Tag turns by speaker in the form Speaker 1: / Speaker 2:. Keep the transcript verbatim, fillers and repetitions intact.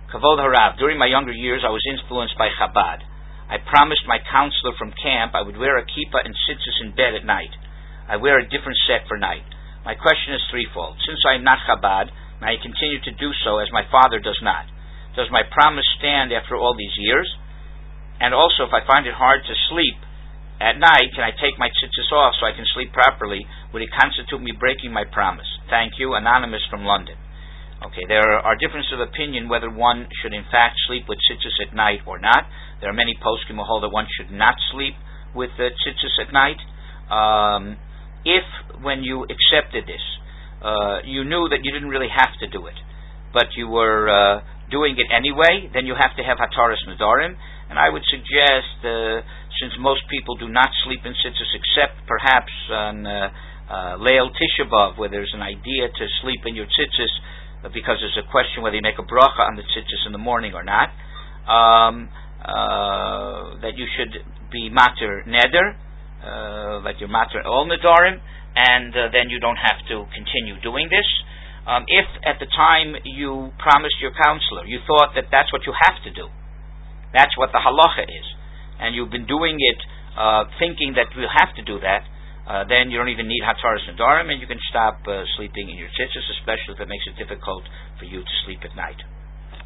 Speaker 1: Kavod Harav, during my younger years I was influenced by Chabad. I promised my counselor from camp I would wear a kippah and tzitzis in bed at night. I wear a different set for night. My question is threefold. Since I am not Chabad, may I continue to do so as my father does not? Does my promise stand after all these years? And also, if I find it hard to sleep at night, can I take my tzitzis off so I can sleep properly? Would it constitute me breaking my promise? Thank you. Anonymous from London. Okay, there are differences of opinion whether one should in fact sleep with tzitzis at night or not. There are many poskim who hold that one should not sleep with uh, tzitzis at night. Um, if, when you accepted this, uh, you knew that you didn't really have to do it, but you were uh, doing it anyway, then you have to have hataras nedarim. And I would suggest, uh, since most people do not sleep in tzitzis except perhaps on uh, uh, Leil Tisha B'Av, where there's an idea to sleep in your tzitzis, uh, because there's a question whether you make a bracha on the tzitzis in the morning or not, um, uh, that you should be mater neder, uh, like you're mater all nedarim, and uh, then you don't have to continue doing this. Um, if at the time you promised your counselor, you thought that that's what you have to do, that's what the halacha is, and you've been doing it uh, thinking that you have to do that, uh, then you don't even need hataras nedarim, and you can stop uh, sleeping in your tzitzis, especially if it makes it difficult for you to sleep at night.